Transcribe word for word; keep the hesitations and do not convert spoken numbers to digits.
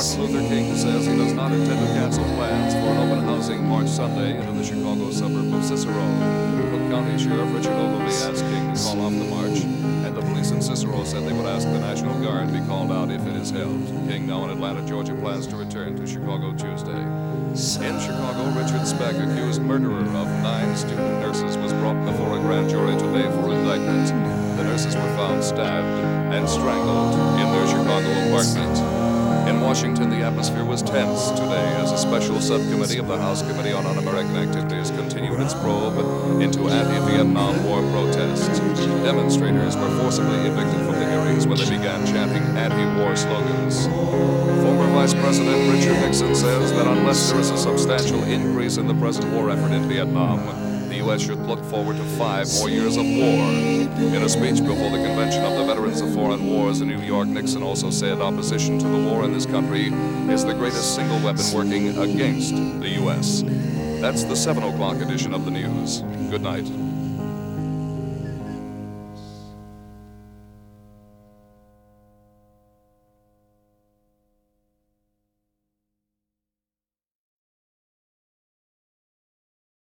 Martin Luther King says he does not intend to cancel plans for an open housing March Sunday into the Chicago suburb of Cicero. Cook County Sheriff Richard Ogilvie asked King to call off the march, and the police in Cicero said they would ask the National Guard be called out if it is held. King, now in Atlanta, Georgia, plans to return to Chicago Tuesday. In Chicago, Richard Speck, accused murderer of nine student nurses, was brought before a grand jury today for indictment. The nurses were found stabbed and strangled in their Chicago apartment. In Washington, the atmosphere was tense today as a special subcommittee of the House Committee on Un-American Activities continued its probe into anti-Vietnam War protests. Demonstrators were forcibly evicted from the hearings when they began chanting anti-war slogans. Former Vice President Richard Nixon says that unless there is a substantial increase in the present war effort in Vietnam, the U S should look forward to five more years of war. In a speech before the Convention of the Veterans of Foreign Wars in New York, Nixon also said opposition to the war in this country is the greatest single weapon working against the U S. That's the seven o'clock edition of the news. Good night.